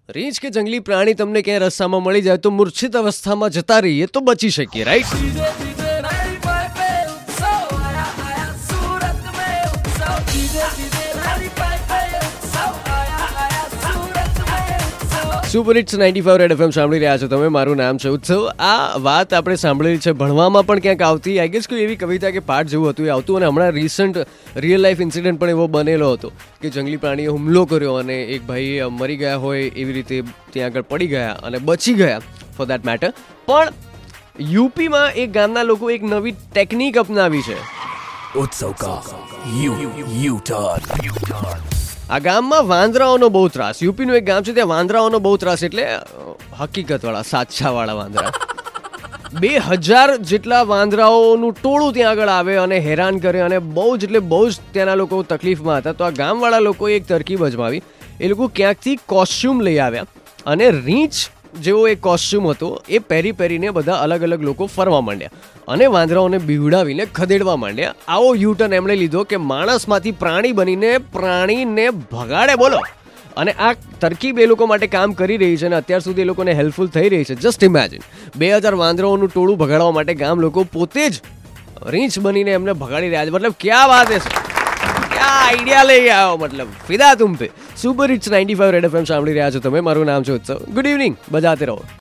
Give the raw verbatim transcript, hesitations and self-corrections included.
રીંછ કે જંગલી પ્રાણી તમને ક્યાંય રસ્તામાં મળી જાય તો મૂર્છિત અવસ્થામાં જતા રહીએ તો બચી શકીએ, right? Super hits ninety five Red FM સાંભળી રહ્યા છો તમે. મારું નામ છે ઉત્સવ. આ વાત આપણે સાંભળેલી છે, ભણવામાં પણ ક્યાંક આવતી. આઈ ગેસ કોઈ એવી કવિતા કે પાઠ જેવું હતું એ આવતું. અને હમણાં રિસન્ટ રિયલ લાઈફ ઇન્સિડન્ટ પણ એવો બનેલો હતો કે જંગલી પ્રાણીએ હુમલો કર્યો અને એક ભાઈ મરી ગયા હોય એવી રીતે ત્યાં આગળ પડી ગયા અને બચી ગયા ફોર દેટ મેટર. પણ યુપીમાં એક ગામના લોકો એક નવી ટેકનિક અપનાવી છે. उत्सव का यू यू टर्न. આ ગામમાં વાંદરાઓનો બહુ ત્રાસ. યુપીનું એક ગામ છે, ત્યાં વાંદરાઓનો બહુ ત્રાસ, એટલે હકીકતવાળા સાચાવાળા વાંદરા. બે હજાર જેટલા વાંદરાઓનું ટોળું ત્યાં આગળ આવે અને હેરાન કરે અને બહુ જ એટલે બહુ જ ત્યાંના લોકો તકલીફમાં હતા. તો આ ગામવાળા લોકોએ એક તરકીબ અજમાવી. એ લોકો ક્યાંકથી કોસ્ચ્યુમ લઈ આવ્યા અને રીંછ જેવો એક કોસ્ચ્યુમ હતો એ પહેરી પહેરીને બધા અલગ અલગ લોકો ફરવા માંડ્યા અને વાંદરાઓને બીવડાવીને ખદેડવા માંડ્યા. આવો યુટર્ન એમણે લીધો કે માણસમાંથી પ્રાણી બનીને પ્રાણીને ભગાડે, બોલો. અને આ તરકીબ એ લોકો માટે કામ કરી રહી છે અને અત્યાર સુધી એ લોકોને હેલ્પફુલ થઈ રહી છે. જસ્ટ ઇમેજિન, બે હજાર વાંદરાઓનું ટોળું ભગાડવા માટે ગામ લોકો પોતે જ રીંછ બનીને એમને ભગાડી રહ્યા છે. મતલબ ક્યાં વાત છે, ક્યાં આઈડિયા લઈ આવ્યો, મતલબ ફિદા તુમ પે. Super hits ninety five Red FM સાંભળી રહ્યા છો તમે. મારું નામ છે ઉત્સવ. ગુડ ઇવનિંગ, બજાતે રહો.